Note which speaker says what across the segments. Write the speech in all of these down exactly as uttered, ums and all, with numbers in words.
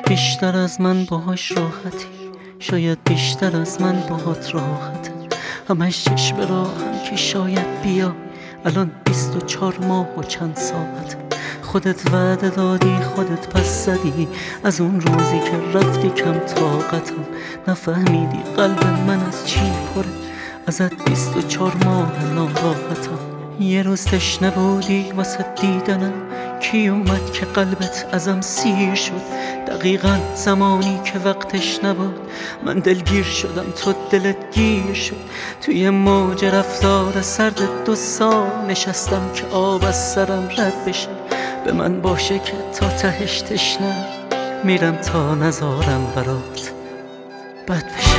Speaker 1: بیشتر از من باهاش راحتی، شاید بیشتر از من باهات راحته. همش چشم راهم که شاید بیا، الان بیست و چهار ماه و چند ساعته. خودت وعده دادی خودت پس زدی، از اون روزی که رفتی کم طاقتم. نفهمیدی قلب من از چی پره، ازت بیست و چهار ماه ناراحتم. یه روز تشنه بودی واسه دیدنم، کی اومد که قلبت ازم سیر شد؟ دقیقا زمانی که وقتش نبود، من دلگیر شدم تو دلت گیر شد. توی موج رفتار سرد دو سال نشستم که آب از سرم رد بشه. به من باشه که تا تهش تشنه میرم تا نزارم برات بد بشه.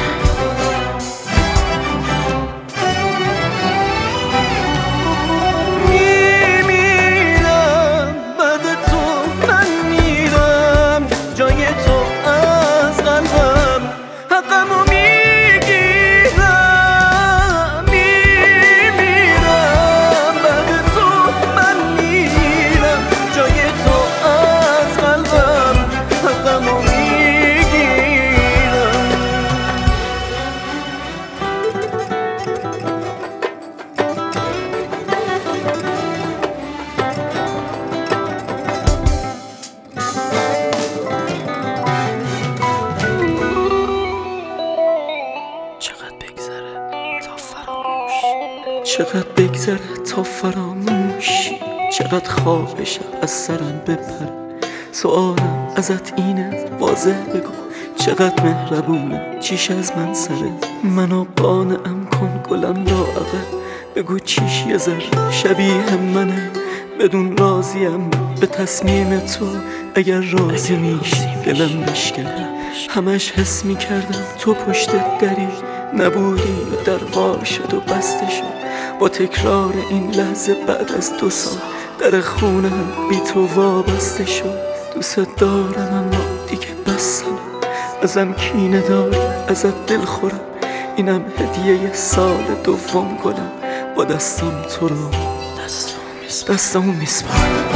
Speaker 1: چقدر بگذره تا فراموشی، چقدر خواب شب از سرم بپره. سوالم ازت اینه واضح بگو، چقدر مهربونه چیش از من سره. منو قانعم کن گلم لاغه، بگو چیش یه ذره شبیه منه. بدون راضیم به تصمیم تو، اگر راضی میشی دلم بشکنه. همش حس میکردم تو پشت دری نبودی و در وا شد و بسته شد. با تکرار این لحظه بعد از دو سال در خونه بی تو وابسته شد. دوست دارم اما دیگه بسم، ازم کینه داری ازت دل خورم. اینم هدیه سال دوم گلم، با دستم تو رو دستمو میسپارم.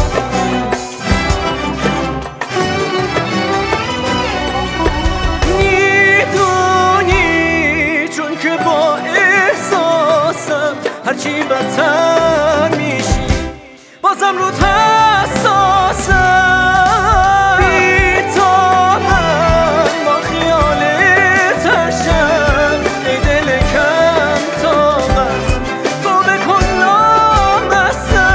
Speaker 1: هرچی بدتر میشی بازم رو حساسم. بی تو من با خیالت هرشم، ای دل کم طاقت تو بکن نامستم.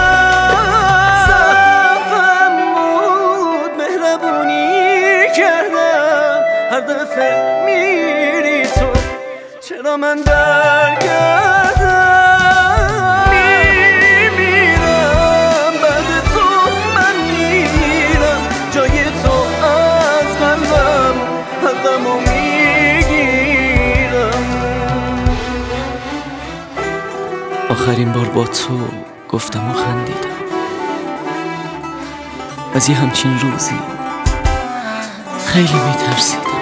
Speaker 1: صفم بود مهربونی کردم، هر دفعه میری تو چرا من برگردم؟ آخرین بار با تو گفتم و خندیدم، از یه همچین روزی خیلی میترسیدم.